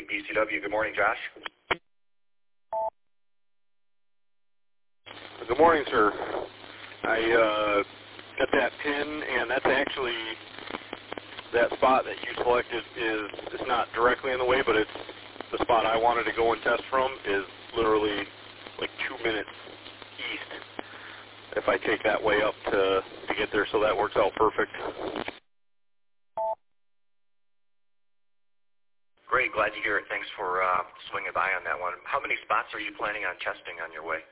BCW. Good morning, Josh. Good morning, sir. I got that pin, and that's actually that spot that you selected is not directly in the way, but it's the spot I wanted to go and test from is literally like 2 minutes east if I take that way up to get there, so that works out perfect. Great, glad to hear it. Thanks for swinging by on that one. How many spots are you planning on testing on your way?